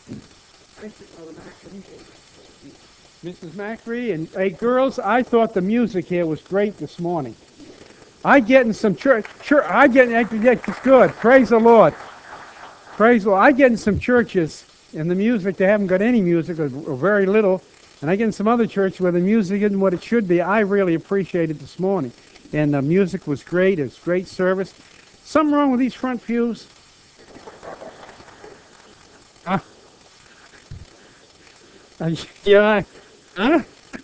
Mrs. Macri, and hey, girls, I thought the music here was great this morning. I get in some church. I get it's good. Praise the Lord. Praise the Lord. I get in some churches, and the music they haven't got any music or very little, and I get in some other church where the music isn't what it should be. I really appreciate it this morning, and the music was great. It was great service. Something wrong with these front pews? Uh, yeah. Huh?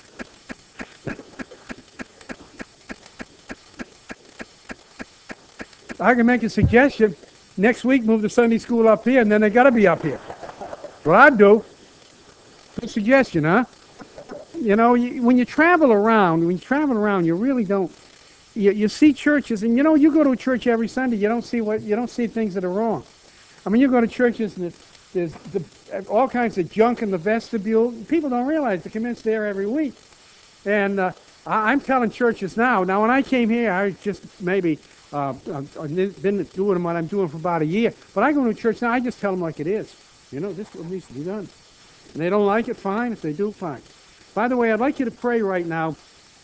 I can make a suggestion. Next week, move the Sunday school up here, and then they got to be up here. Well, I'd do. Good suggestion, huh? You know, when you travel around, you really don't. You see churches, and you go to a church every Sunday. You don't see things that are wrong. I mean, you go to churches and there's all kinds of junk in the vestibule. People don't realize the commitment's there every week. And I'm telling churches now. Now, when I came here, I just maybe I've been doing what I'm doing for about a year. But I go to a church now. I just tell them like it is. This is what needs to be done. And they don't like it, fine. If they do, fine. By the way, I'd like you to pray right now.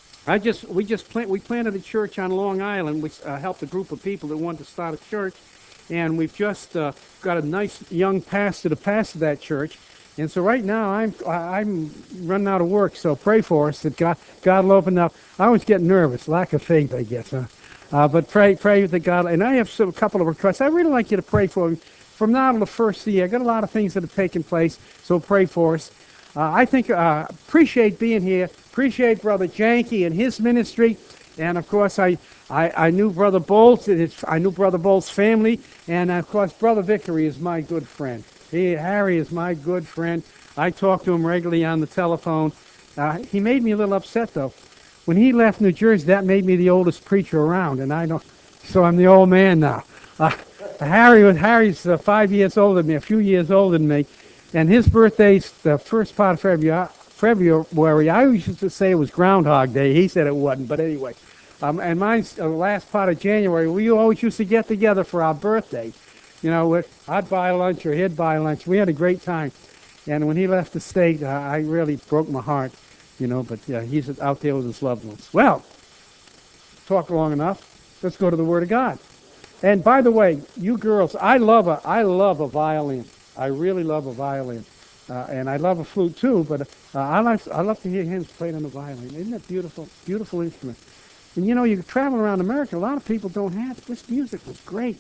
We planted a church on Long Island. We helped a group of people that wanted to start a church, and we've just got a nice young pastor to pastor that church. And so right now I'm running out of work. So pray for us that God will open up. I always get nervous, lack of faith, I guess. But pray that God. And I have a couple of requests. I really like you to pray for me. From now to the first year, I got a lot of things that have taken place. So pray for us. I think appreciate being here. Appreciate Brother Janke and his ministry, and of course I knew Brother Bolt and I knew Brother Bolt's family, and of course Brother Vickery is my good friend. Harry is my good friend. I talk to him regularly on the telephone. He made me a little upset though. When he left New Jersey, that made me the oldest preacher around, and I don't. So I'm the old man now. Harry's 5 years older than me, a few years older than me. And his birthday's the first part of February. I always used to say it was Groundhog Day. He said it wasn't, but anyway. And mine's the last part of January. We always used to get together for our birthday. I'd buy lunch or he'd buy lunch. We had a great time. And when he left the state, I really broke my heart. But he's out there with his loved ones. Well, talked long enough. Let's go to the Word of God. And by the way, you girls, I love a violin. I really love a violin, and I love a flute too. But I love to hear hymns played on the violin. Isn't that beautiful? Beautiful instrument. And you travel around America. A lot of people don't have it. This music was great.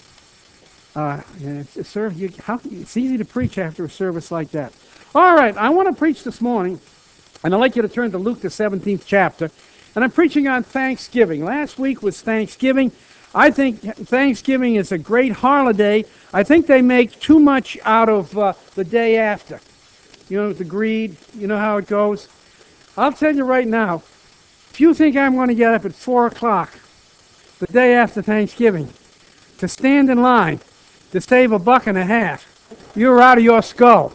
And it's easy to preach after a service like that. All right, I want to preach this morning, and I'd like you to turn to Luke the 17th chapter. And I'm preaching on Thanksgiving. Last week was Thanksgiving. I think Thanksgiving is a great holiday. I think they make too much out of the day after. The greed, you know how it goes. I'll tell you right now, if you think I'm going to get up at 4 o'clock the day after Thanksgiving to stand in line to save $1.50, you're out of your skull.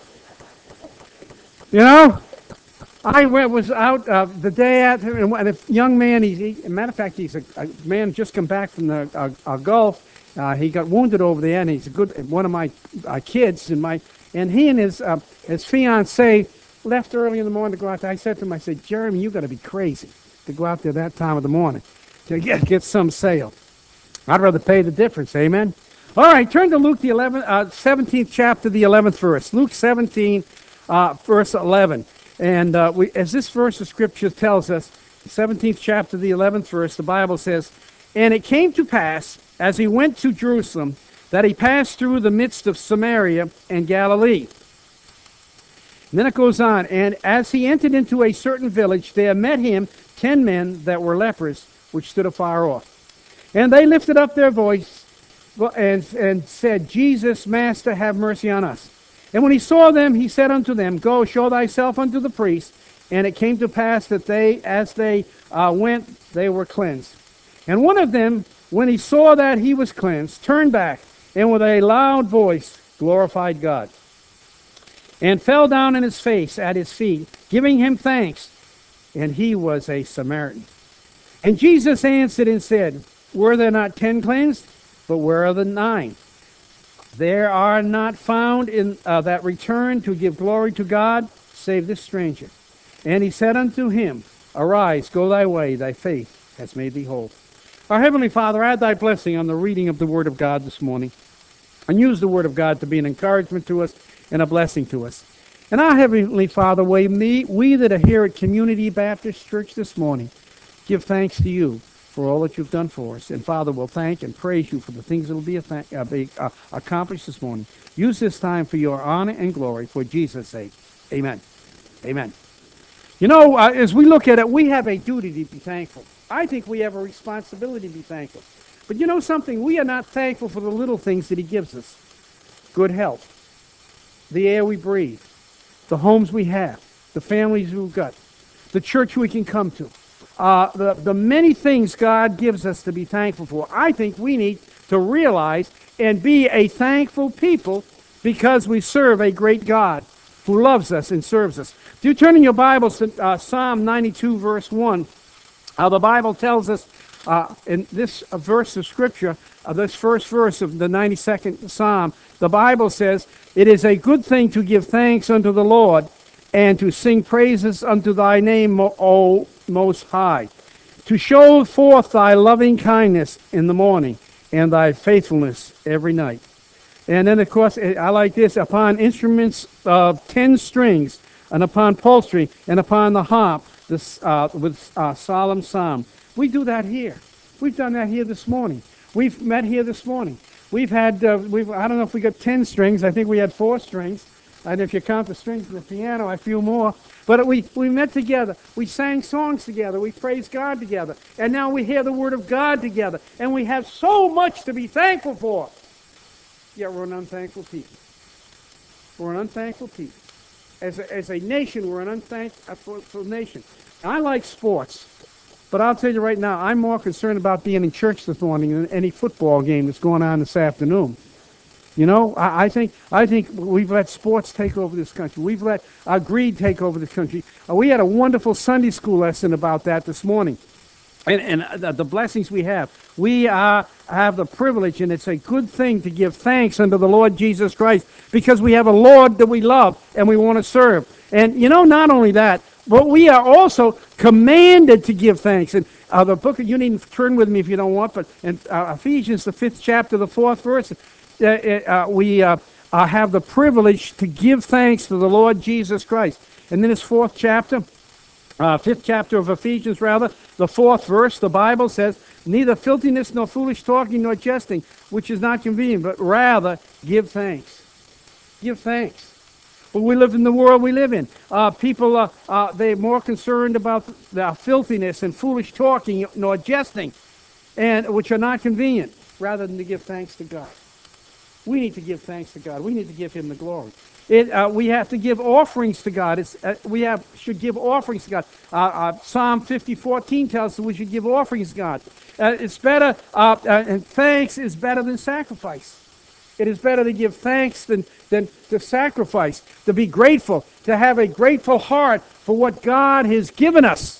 Was out the day after, and a young man, matter of fact, he's a man just come back from the Gulf. He got wounded over there, and he's one of my kids, and he and his fiancee left early in the morning to go out there. I said to him, Jeremy, you got to be crazy to go out there that time of the morning to get some sale. I'd rather pay the difference, amen? All right, turn to Luke the 17th chapter, the 11th verse. Luke 17, verse 11. And as this verse of Scripture tells us, the 17th chapter, the 11th verse, the Bible says, "And it came to pass, as he went to Jerusalem, that he passed through the midst of Samaria and Galilee." And then it goes on, "And as he entered into a certain village, there met him 10 men that were lepers, which stood afar off. And they lifted up their voice and said, Jesus, Master, have mercy on us. And when he saw them, he said unto them, Go, show thyself unto the priest. And it came to pass that as they went, they were cleansed. And one of them, when he saw that he was cleansed, turned back, and with a loud voice glorified God, and fell down on his face at his feet, giving him thanks. And he was a Samaritan. And Jesus answered and said, Were there not 10 cleansed? But where are the 9? There are not found in that return to give glory to God, save this stranger. And he said unto him, Arise, go thy way, thy faith has made thee whole. Our Heavenly Father, add thy blessing on the reading of the Word of God this morning, and use the Word of God to be an encouragement to us and a blessing to us. And our Heavenly Father, we that are here at Community Baptist Church this morning, give thanks to you for all that you've done for us. And Father, we'll thank and praise you for the things that will be accomplished this morning. Use this time for your honor and glory for Jesus' sake. Amen. Amen. You know, as we look at it, we have a duty to be thankful. I think we have a responsibility to be thankful. But you know something? We are not thankful for the little things that he gives us. Good health, the air we breathe, the homes we have, the families we've got, the church we can come to, the many things God gives us to be thankful for. I think we need to realize and be a thankful people because we serve a great God who loves us and serves us. If you turn in your Bibles to Psalm 92, verse 1, the Bible tells us in this verse of Scripture, this first verse of the 92nd Psalm, the Bible says, It is a good thing to give thanks unto the Lord and to sing praises unto thy name, O Most High, to show forth thy loving kindness in the morning and thy faithfulness every night. And then, of course, I like this, upon instruments of 10 strings, and upon psaltery, and upon the harp, with solemn psalm. We do that here. We've done that here this morning. We've met here this morning. We've had, I don't know if we got 10 strings. I think we had 4 strings. And if you count the strings of the piano, a few more. But we met together. We sang songs together. We praised God together. And now we hear the Word of God together. And we have so much to be thankful for. Yet we're an unthankful people. We're an unthankful people. As a nation, we're an unthankful nation. I like sports, but I'll tell you right now, I'm more concerned about being in church this morning than any football game that's going on this afternoon. You know, I think we've let sports take over this country. We've let our greed take over this country. We had a wonderful Sunday school lesson about that this morning. And the blessings we have. We have the privilege, and it's a good thing to give thanks unto the Lord Jesus Christ because we have a Lord that we love and we want to serve. And, you know, not only that, but we are also commanded to give thanks. And the book, you needn't turn with me if you don't want, but in Ephesians, the 5th chapter, the 4th verse, we have the privilege to give thanks to the Lord Jesus Christ. And then his 4th chapter, 5th chapter of Ephesians, rather, the 4th verse, the Bible says, Neither filthiness nor foolish talking nor jesting, which is not convenient, but rather give thanks. Give thanks. Well, we live in the world we live in. People, they're more concerned about the filthiness and foolish talking nor jesting, and which are not convenient, rather than to give thanks to God. We need to give thanks to God. We need to give him the glory. We have to give offerings to God. Should give offerings to God. Psalm 50:14 tells us we should give offerings to God. It's better, and thanks is better than sacrifice. It is better to give thanks than to sacrifice, to be grateful, to have a grateful heart for what God has given us.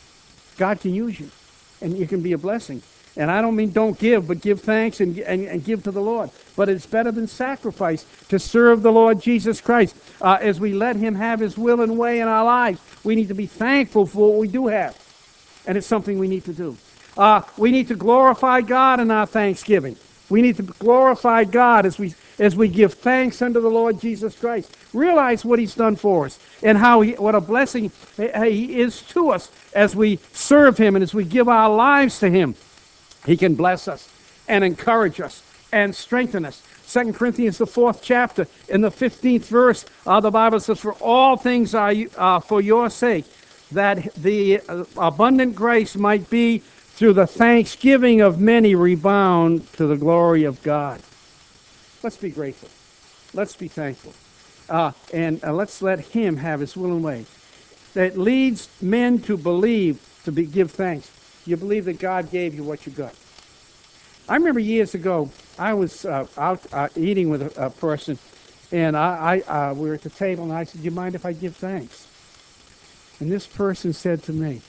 God can use you, and you can be a blessing. And I don't mean don't give, but give thanks and give to the Lord. But it's better than sacrifice to serve the Lord Jesus Christ. As we let him have his will and way in our lives, we need to be thankful for what we do have. And it's something we need to do. We need to glorify God in our thanksgiving. We need to glorify God as we give thanks unto the Lord Jesus Christ. Realize what he's done for us and what a blessing he is to us as we serve him and as we give our lives to him. He can bless us and encourage us and strengthen us. 2 Corinthians, the 4th chapter, in the 15th verse, the Bible says, For all things are for your sake, that the abundant grace might be through the thanksgiving of many rebound to the glory of God. Let's be grateful. Let's be thankful. And let's let him have his will and way. That leads men to believe, give thanks. You believe that God gave you what you got. I remember years ago, I was out eating with a person, and we were at the table, and I said, "Do you mind if I give thanks?" And this person said to me,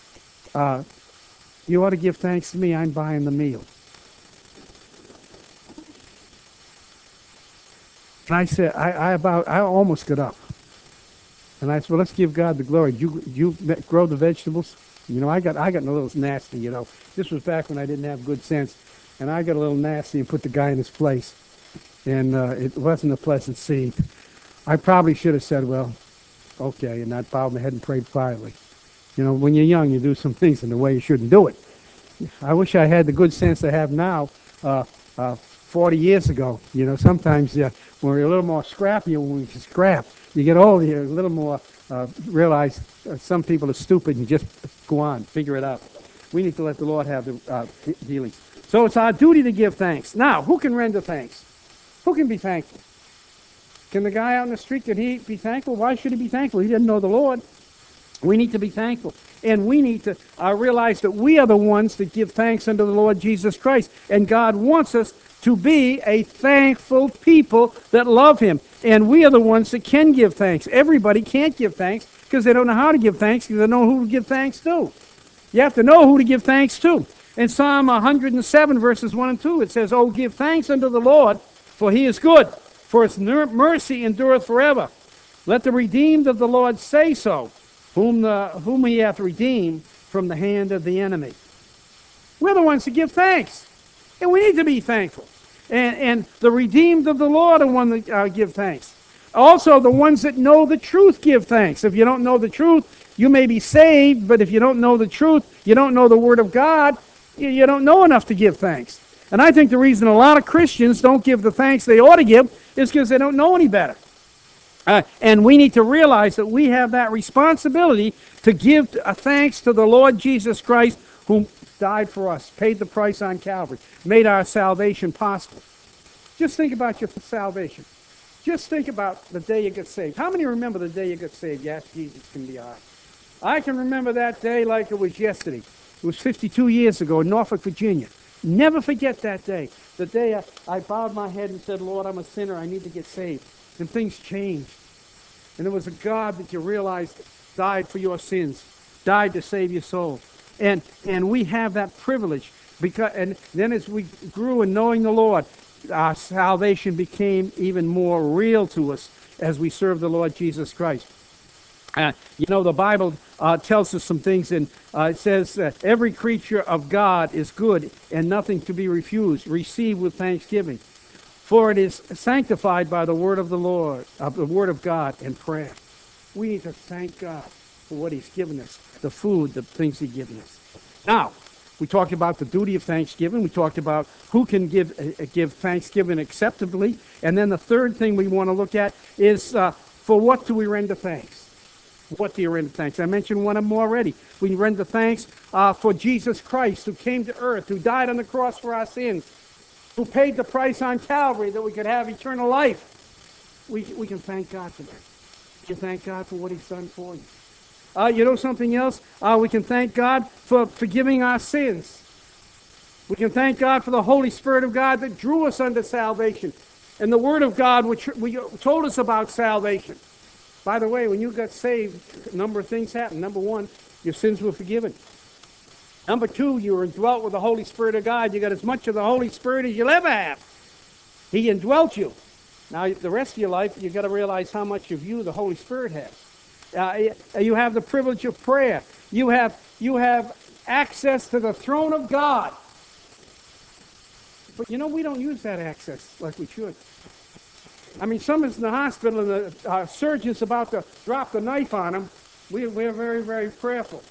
"You ought to give thanks to me. I'm buying the meal." And I said, I almost got up. And I said, well, let's give God the glory. You grow the vegetables? I got a little nasty. This was back when I didn't have good sense. And I got a little nasty and put the guy in his place. And it wasn't a pleasant scene. I probably should have said, well, okay, and not bowed my head and prayed quietly. When you're young, you do some things in the way you shouldn't do it. I wish I had the good sense I have now, 40 years ago. Sometimes when we're a little more scrappy, when we scrap, you get older, you're a little more realize some people are stupid and just go on, figure it out. We need to let the Lord have the dealings. So it's our duty to give thanks. Now, who can render thanks? Who can be thankful? Can the guy out in the street, can he be thankful? Why should he be thankful? He didn't know the Lord. We need to be thankful. And we need to realize that we are the ones that give thanks unto the Lord Jesus Christ. And God wants us to be a thankful people that love Him. And we are the ones that can give thanks. Everybody can't give thanks because they don't know how to give thanks, because they don't know who to give thanks to. You have to know who to give thanks to. In Psalm 107, verses 1 and 2, it says, "Oh, give thanks unto the Lord, for He is good, for His mercy endureth forever. Let the redeemed of the Lord say so, whom He hath redeemed from the hand of the enemy." We're the ones that give thanks, and we need to be thankful. And the redeemed of the Lord are one that give thanks. Also, the ones that know the truth give thanks. If you don't know the truth, you may be saved, but if you don't know the truth, you don't know the Word of God, you don't know enough to give thanks. And I think the reason a lot of Christians don't give the thanks they ought to give is because they don't know any better. And we need to realize that we have that responsibility to give thanks to the Lord Jesus Christ, who died for us, paid the price on Calvary, made our salvation possible. Just think about your salvation. Just think about the day you got saved. How many remember the day you got saved? You asked Jesus in the heart. I can remember that day like it was yesterday. It was 52 years ago in Norfolk, Virginia. Never forget that day. The day I bowed my head and said, Lord, I'm a sinner. I need to get saved. And things changed. And there was a God that you realized died for your sins, died to save your soul. And we have that privilege. And then as we grew in knowing the Lord, our salvation became even more real to us as we serve the Lord Jesus Christ. The Bible tells us some things, and it says, every creature of God is good and nothing to be refused. Receive with thanksgiving. For it is sanctified by the word of the Lord, the word of God, and prayer. We need to thank God for what He's given us, the food, the things He's given us. Now, we talked about the duty of thanksgiving. We talked about who can give thanksgiving acceptably. And then the third thing we want to look at is for what do we render thanks? What do you render thanks? I mentioned one of them already. We render thanks for Jesus Christ, who came to earth, who died on the cross for our sins, who paid the price on Calvary that we could have eternal life. We can thank God for that. We can thank God for what He's done for you. Something else? We can thank God for forgiving our sins. We can thank God for the Holy Spirit of God that drew us unto salvation, and the Word of God which told us about salvation. By the way, when you got saved, a number of things happened. Number one, your sins were forgiven. Number two, you were indwelt with the Holy Spirit of God. You got as much of the Holy Spirit as you'll ever have. He indwelt you. Now, the rest of your life, you've got to realize how much of you the Holy Spirit has. You have the privilege of prayer. You have access to the throne of God. But we don't use that access like we should. I mean, someone's in the hospital and the surgeon's about to drop the knife on him. We're very, very prayerful.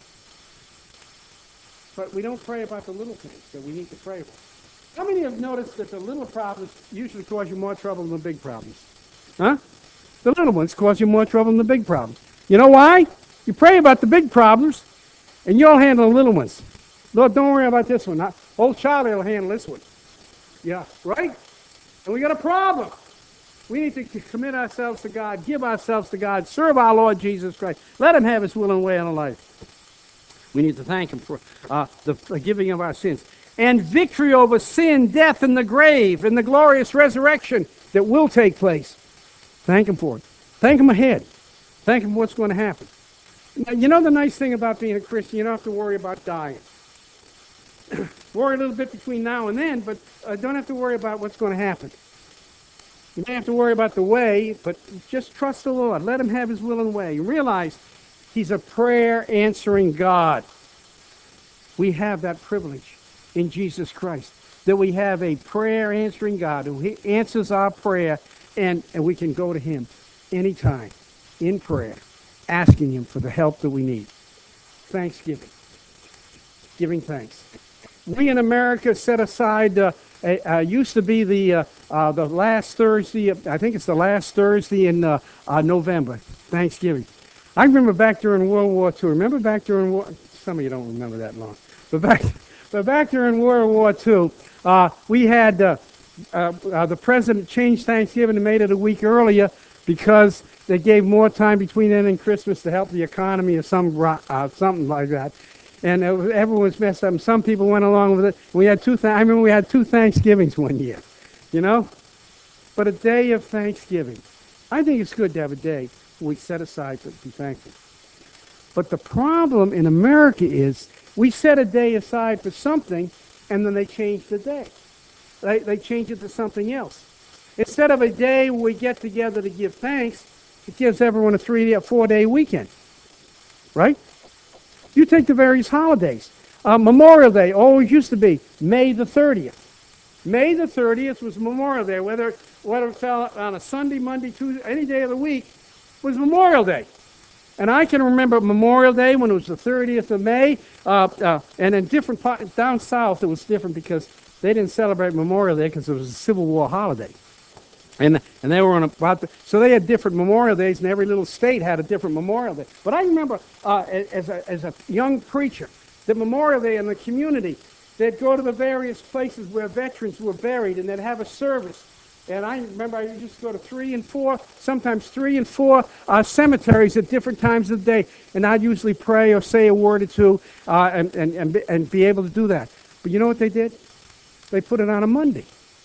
But we don't pray about the little things that we need to pray about. How many have noticed that the little problems usually cause you more trouble than the big problems? Huh? The little ones cause you more trouble than the big problems. You know why? You pray about the big problems, and you'll handle the little ones. Lord, don't worry about this one. Old Charlie will handle this one. Yeah, right? And we got a problem. We need to commit ourselves to God, give ourselves to God, serve our Lord Jesus Christ. Let Him have His will and way in our life. We need to thank Him for the forgiving of our sins. And victory over sin, death, and the grave, and the glorious resurrection that will take place. Thank Him for it. Thank Him ahead. Thank Him for what's going to happen. Now, the nice thing about being a Christian, you don't have to worry about dying. Worry a little bit between now and then, but don't have to worry about what's going to happen. You may have to worry about the way, but just trust the Lord. Let him have his will and way. Realize he's a prayer answering God. We have that privilege in Jesus Christ, that we have a prayer answering God who answers our prayer, and we can go to him anytime in prayer, asking him for the help that we need. Thanksgiving, giving thanks. We in America set aside, used to be the last Thursday, I think it's the last Thursday in November, Thanksgiving. I remember back during World War II. Remember back during some of you don't remember that long, but back during World War II, we had the president changed Thanksgiving and made it a week earlier because they gave more time between then and Christmas to help the economy or something like that. And everyone was messed up. And some people went along with it. We had I remember we had two Thanksgivings one year, you know. But a day of Thanksgiving, I think it's good to have a day we set aside to be thankful. But the problem in America is we set a day aside for something, and then they change the day. They change it to something else. Instead of a day where we get together to give thanks, it gives everyone a 3 or 4 day weekend, right? You take the various holidays. Memorial Day always used to be May the 30th. May the 30th was Memorial Day. Whether it fell on a Sunday, Monday, Tuesday, any day of the week, was Memorial Day. And I can remember Memorial Day when it was the 30th of May, and in different parts, down south it was different because they didn't celebrate Memorial Day because it was a Civil War holiday. And they were on so they had different Memorial Days, and every little state had a different Memorial Day. But I remember as a young preacher, that Memorial Day in the community, they'd go to the various places where veterans were buried, and they'd have a service. And I remember I used to go to 3 and 4, sometimes 3 and 4 cemeteries at different times of the day, and I'd usually pray or say a word or two and be able to do that. But you know what they did? They put it on a Monday.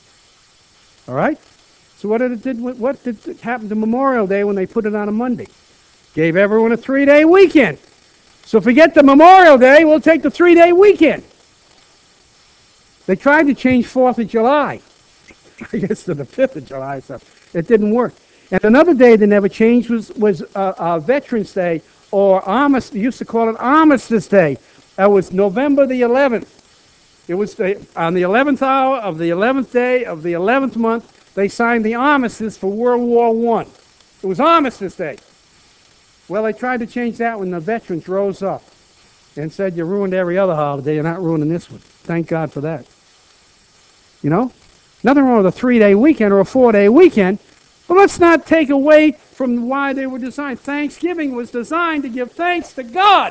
All right? So what did happen to Memorial Day when they put it on a Monday? Gave everyone a 3-day weekend. So forget the Memorial Day, we'll take the 3-day weekend. They tried to change 4th of July, I guess to the 5th of July, so it didn't work. And another day they never changed was Veterans Day, or Armistice. They used to call it Armistice Day. That was November the 11th. It was on the 11th hour of the 11th day of the 11th month, they signed the armistice for World War I. It was Armistice Day. Well, they tried to change that when the veterans rose up and said, you ruined every other holiday, you're not ruining this one. Thank God for that. You know? Nothing wrong with a 3-day weekend or a 4-day weekend, but let's not take away from why they were designed. Thanksgiving was designed to give thanks to God.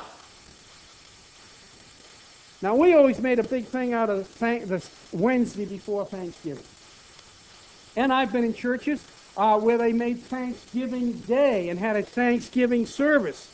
Now, we always made a big thing out of this Wednesday before Thanksgiving. And I've been in churches where they made Thanksgiving Day and had a Thanksgiving service.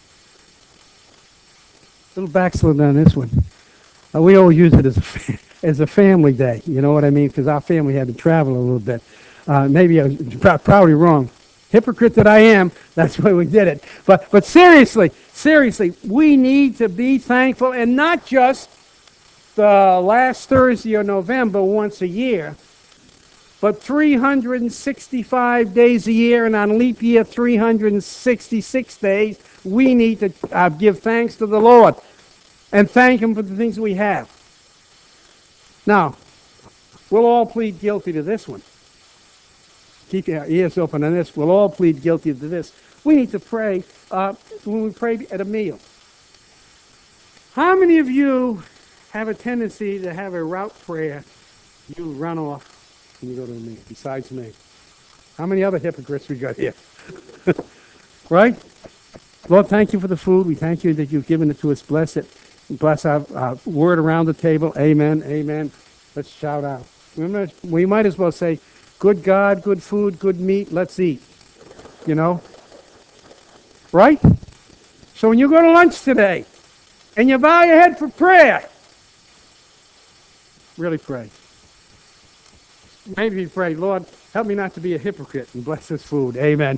A little backslid on this one. We always use it as a family day. You know what I mean? Because our family had to travel a little bit. Maybe I'm probably wrong. Hypocrite that I am, that's why we did it. But seriously, we need to be thankful, and not just the last Thursday of November once a year, but 365 days a year, and on leap year 366 days, we need to give thanks to the Lord and thank him for the things we have. Now, we'll all plead guilty to this one. Keep your ears open on this. We'll all plead guilty to this. We need to pray when we pray at a meal. How many of you have a tendency to have a route prayer? You run off and you go to a meal, besides me. How many other hypocrites we got here? Right? Lord, thank you for the food. We thank you that you've given it to us. Bless it. Bless our word around the table. Amen. Amen. Let's shout out. We might as well say, good God, good food, good meat, let's eat. You know? Right? So when you go to lunch today and you bow your head for prayer, really pray. Maybe you pray, Lord, help me not to be a hypocrite and bless this food. Amen.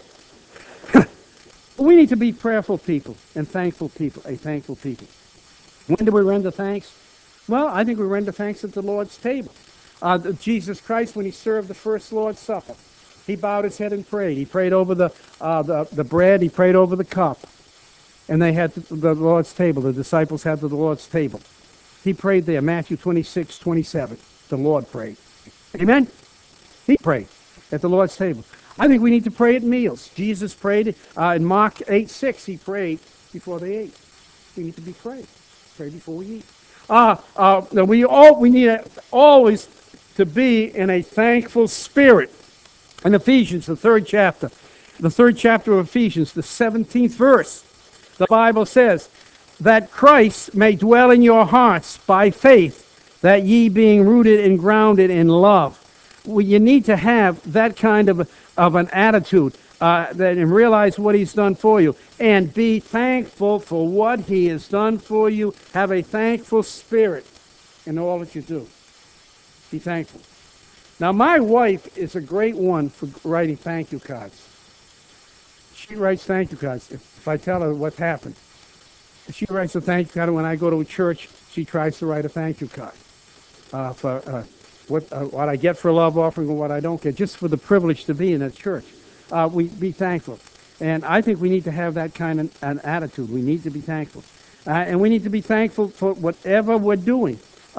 We need to be prayerful people and thankful people, a thankful people. When do we render thanks? Well, I think we render thanks at the Lord's table. Jesus Christ, when he served the first Lord's Supper, He bowed his head and prayed. He prayed over the bread. He prayed over the cup. And they had the Lord's table. The disciples had the Lord's table. He prayed there, Matthew 26:27. The Lord prayed. Amen? He prayed at the Lord's table. I think we need to pray at meals. Jesus prayed in Mark 8:6. He prayed before they ate. We need to be prayed. Pray before we eat. We need always to be in a thankful spirit. In Ephesians, the third chapter of Ephesians, the 17th verse, the Bible says that Christ may dwell in your hearts by faith, that ye being rooted and grounded in love. Well, you need to have that kind of an attitude and realize what he's done for you. And be thankful for what he has done for you. Have a thankful spirit in all that you do. Be thankful. Now, my wife is a great one for writing thank you cards. She writes thank you cards. If I tell her what happened, she writes a thank you card. When I go to a church, she tries to write a thank you card for what I get for a love offering and what I don't get, just for the privilege to be in a church. We be thankful. And I think we need to have that kind of an attitude. We need to be thankful. And we need to be thankful for whatever we're doing.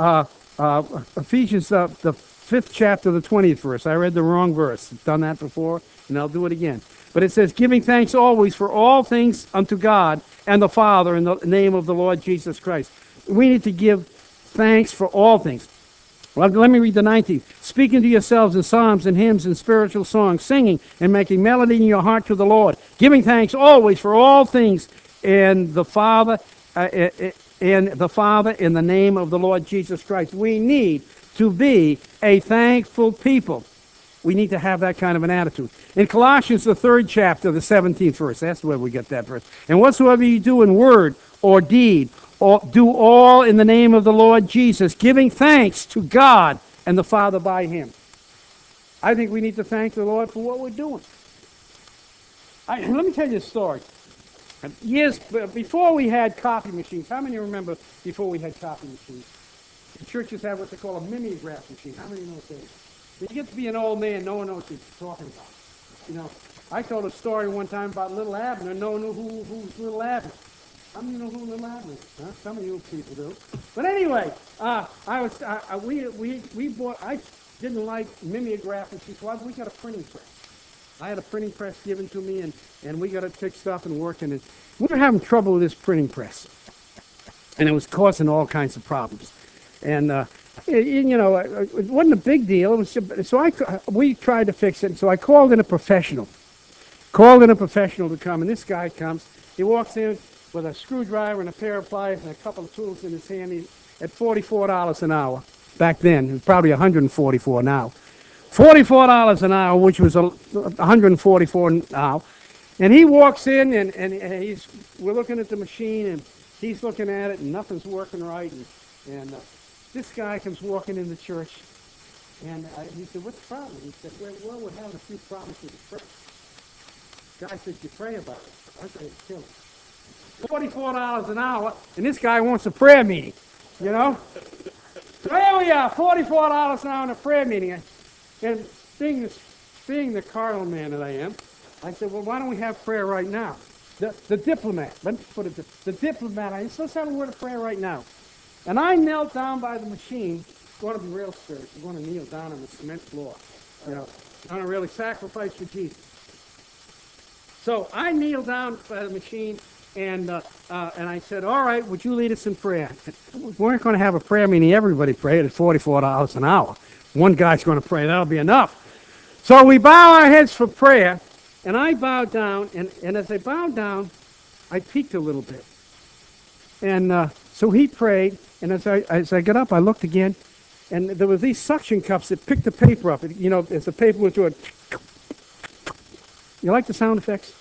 Ephesians, the 5th chapter, the 20th verse. I read the wrong verse. I've done that before, and I'll do it again. But it says, giving thanks always for all things unto God and the Father in the name of the Lord Jesus Christ. We need to give thanks for all things. Well, let me read the 19th. Speaking to yourselves in psalms and hymns and spiritual songs, singing and making melody in your heart to the Lord, giving thanks always for all things in the Father in the name of the Lord Jesus Christ. We need to be a thankful people. We need to have that kind of an attitude. In Colossians, the 3rd chapter, the 17th verse, that's where we get that verse. And whatsoever you do in word or deed, do all in the name of the Lord Jesus, giving thanks to God and the Father by him. I think we need to thank the Lord for what we're doing. Let me tell you a story. Years before we had coffee machines, how many remember before we had coffee machines? The churches have what they call a mimeograph machine. How many know what that is? When you get to be an old man, no one knows what you're talking about. You know, I told a story one time about Little Abner. No one knew who was Little Abner. How many know who Little Abner is? Huh? Some of you people do. But anyway, I didn't like mimeograph machines, so we got a printing press. I had a printing press given to me, and we got it fixed up and working. And we were having trouble with this printing press, and it was causing all kinds of problems. And it wasn't a big deal. It was we tried to fix it. And so I called in a professional. To come, and this guy comes. He walks in with a screwdriver and a pair of pliers and a couple of tools in his hand. At $44 an hour back then. It was probably $144 now. $44 an hour, which was $144 now. And he walks in, and we're looking at the machine, and he's looking at it, and nothing's working right. And this guy comes walking in the church, and he said, "What's the problem?" He said, "Well, we're having a few problems with the press." The guy said, "You pray about it." I said, "It's killing." $44 an hour, and this guy wants a prayer meeting, you know? So here we are, $44 an hour in a prayer meeting. And being the carnal man that I am, I said, "Well, why don't we have prayer right now?" The diplomat, let's put it, the diplomat, I said, "Let's have a word of prayer right now." And I knelt down by the machine. It's going to be real spiritual. I'm going to kneel down on the cement floor. You know, I'm going to really sacrifice for Jesus. So I kneeled down by the machine, and I said, "All right, would you lead us in prayer?" We weren't going to have a prayer meeting. Everybody prayed at $44 an hour. One guy's going to pray. That'll be enough. So we bow our heads for prayer, and I bowed down, and as I bowed down, I peeked a little bit. And so he prayed, and as I got up, I looked again, and there were these suction cups that picked the paper up. You know, as the paper was doing. You like the sound effects?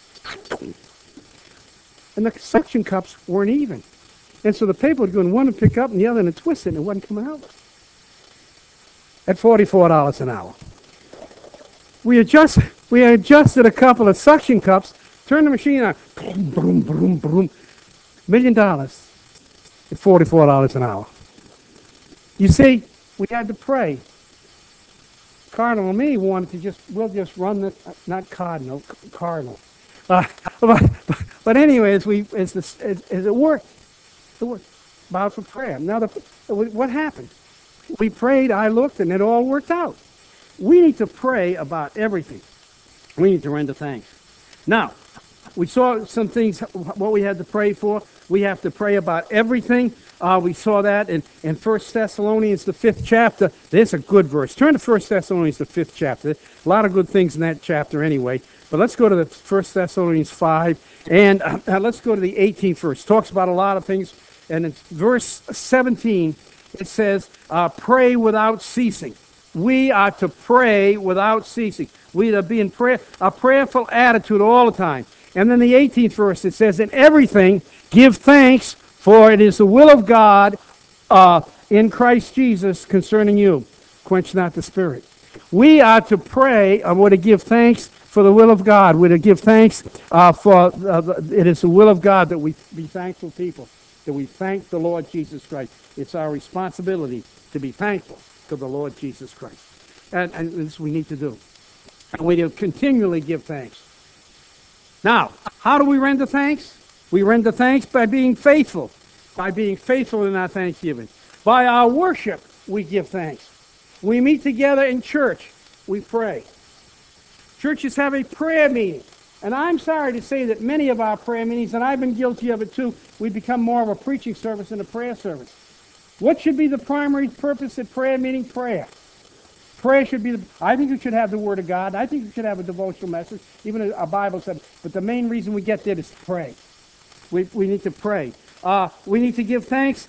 And the suction cups weren't even. And so the paper was going one to pick up and the other and twist it, and it wasn't coming out. At $44 an hour. We adjusted a couple of suction cups, turned the machine on, boom, boom, boom, boom. $1 million at $44 an hour. You see, we had to pray Cardinal me wanted to we'll just run the, not Cardinal, Cardinal. Uh, but, but anyway, as it worked, it worked. Bowed for prayer. Now, what happened? We prayed, I looked, and it all worked out. We need to pray about everything. We need to render thanks. Now, we saw some things, what we had to pray for. We have to pray about everything. We saw that in 1 Thessalonians, the 5th chapter. There's a good verse. Turn to 1 Thessalonians, the 5th chapter. A lot of good things in that chapter anyway. But let's go to the 1 Thessalonians 5, and let's go to the 18th verse. Talks about a lot of things. And in verse 17, it says, pray without ceasing. We are to pray without ceasing. We are to be in prayer, a prayerful attitude all the time. And then the 18th verse, it says, in everything, give thanks, for it is the will of God in Christ Jesus concerning you. Quench not the spirit. We are to pray, we're to give thanks for the will of God. We're to give thanks it is the will of God that we be thankful people, that we thank the Lord Jesus Christ. It's our responsibility to be thankful to the Lord Jesus Christ. And this we need to do. And we need to continually give thanks. Now, how do we render thanks? We render thanks by being faithful in our thanksgiving. By our worship, we give thanks. We meet together in church, we pray. Churches have a prayer meeting. And I'm sorry to say that many of our prayer meetings, and I've been guilty of it too, we become more of a preaching service than a prayer service. What should be the primary purpose of prayer meeting? Prayer. Prayer should be, I think we should have the Word of God. I think we should have a devotional message, even a Bible study. But the main reason we get there is to pray. We need to pray. We need to give thanks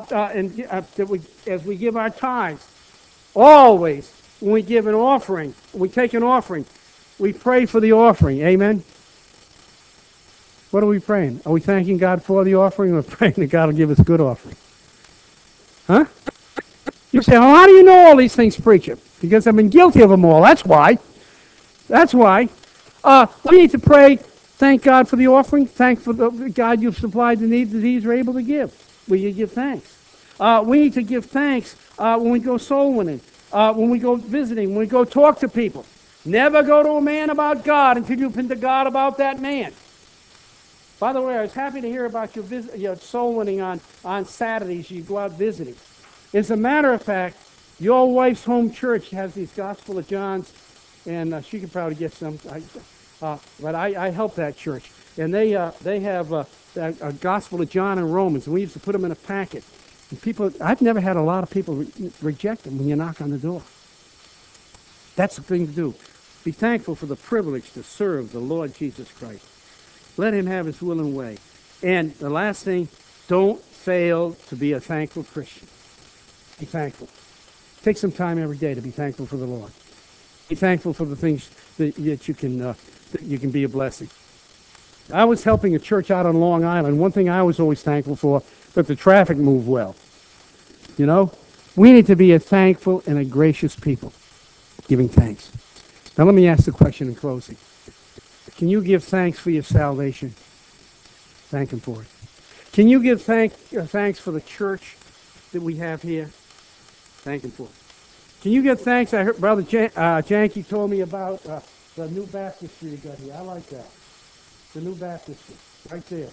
as we give our tithes. Always, when we give an offering, we take an offering, we pray for the offering. Amen? What are we praying? Are we thanking God for the offering, or praying that God will give us a good offering? Huh? You say, well, how do you know all these things, preacher? Because I've been guilty of them all. That's why. That's why. We need to pray, thank God for the offering, thank for the God you've supplied the needs that He's able to give. We need to give thanks. We need to give thanks when we go soul winning, when we go visiting, when we go talk to people. Never go to a man about God until you've been to God about that man. By the way, I was happy to hear about your soul winning on Saturdays. You go out visiting. As a matter of fact, your wife's home church has these Gospel of Johns, and she could probably get some. But I help that church, and they have a Gospel of John and Romans, and we used to put them in a packet. And I've never had a lot of people reject them when you knock on the door. That's the thing to do. Be thankful for the privilege to serve the Lord Jesus Christ. Let Him have His will and way. And the last thing, don't fail to be a thankful Christian. Be thankful. Take some time every day to be thankful for the Lord. Be thankful for the things that you can be a blessing. I was helping a church out on Long Island. One thing I was always thankful for, that the traffic moved well. You know, we need to be a thankful and a gracious people, giving thanks. Now let me ask the question in closing. Can you give thanks for your salvation? Thank Him for it. Can you give thanks for the church that we have here? Thank Him for it. Can you give thanks? I heard Brother Janke told me about the new baptistry you got here. I like that. The new baptistry, right there.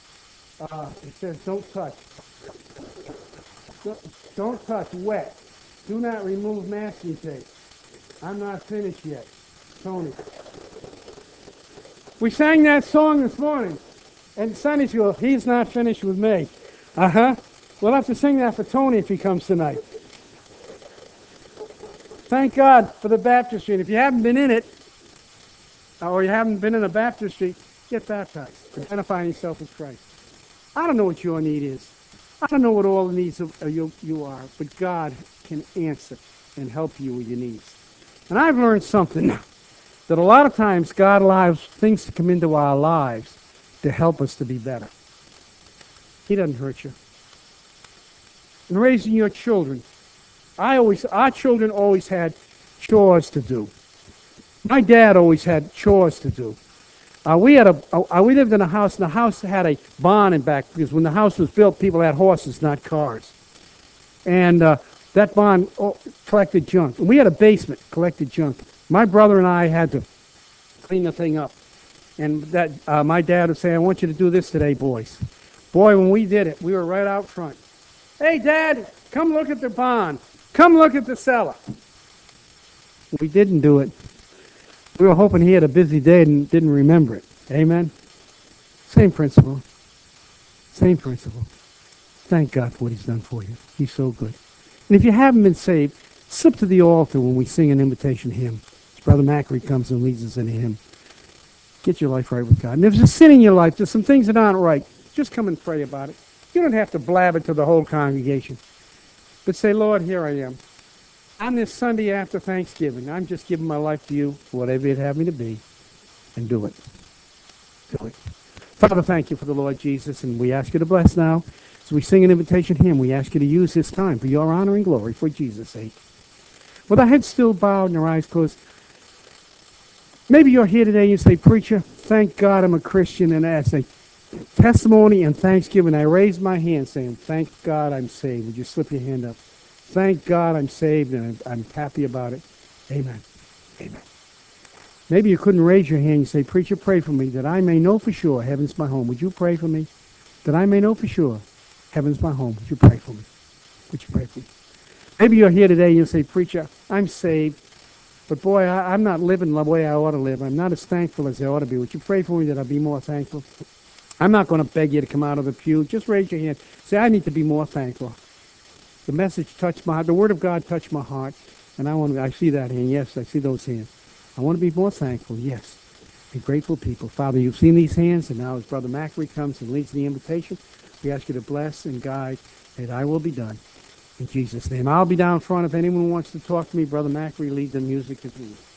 It says, don't touch. Don't touch, wet. Do not remove masking tape. I'm not finished yet. Tony. We sang that song this morning. And Sunday school, he's not finished with me. Uh-huh. We'll have to sing that for Tony if he comes tonight. Thank God for the baptistry. And if you haven't been in it, or you haven't been in a baptistry, get baptized. Identify yourself as Christ. I don't know what your need is. I don't know what all the needs of you are, but God can answer and help you with your needs. And I've learned something, that a lot of times God allows things to come into our lives to help us to be better. He doesn't hurt you. In raising your children, our children always had chores to do. My dad always had chores to do. We lived in a house, and the house had a barn in back, because when the house was built, people had horses, not cars. And That barn collected junk. We had a basement, collected junk. My brother and I had to clean the thing up. And that my dad would say, I want you to do this today, boys. Boy, when we did it, we were right out front. Hey, Dad, come look at the barn. Come look at the cellar. We didn't do it. We were hoping he had a busy day and didn't remember it. Amen? Same principle. Same principle. Thank God for what he's done for you. He's so good. And if you haven't been saved, slip to the altar when we sing an invitation hymn. As Brother Macri comes and leads us in a hymn. Get your life right with God. And if there's a sin in your life, there's some things that aren't right, just come and pray about it. You don't have to blab it to the whole congregation. But say, Lord, here I am. On this Sunday after Thanksgiving, I'm just giving my life to you, whatever you'd have me to be, and do it. Do it. Father, thank you for the Lord Jesus, and we ask you to bless now. As we sing an invitation hymn, we ask you to use this time for your honor and glory for Jesus' sake. With our heads still bowed and our eyes closed, maybe you're here today and you say, Preacher, thank God I'm a Christian, and as a testimony and thanksgiving, I raise my hand saying, thank God I'm saved. Would you slip your hand up? Thank God I'm saved, and I'm happy about it. Amen. Amen. Maybe you couldn't raise your hand. You say, Preacher, pray for me that I may know for sure heaven's my home. Would you pray for me? That I may know for sure heaven's my home. Would you pray for me? Would you pray for me? Maybe you're here today and you say, Preacher, I'm saved, but boy, I'm not living the way I ought to live. I'm not as thankful as I ought to be. Would you pray for me that I'll be more thankful? I'm not going to beg you to come out of the pew. Just raise your hand. Say, I need to be more thankful. The message touched my heart. The Word of God touched my heart. And I see that hand. Yes, I see those hands. I want to be more thankful. Yes. Be grateful people. Father, you've seen these hands, and now as Brother Macri comes and leads the invitation, we ask you to bless and guide, and I will be done. In Jesus' name. I'll be down front if anyone wants to talk to me. Brother Macri, lead the music as we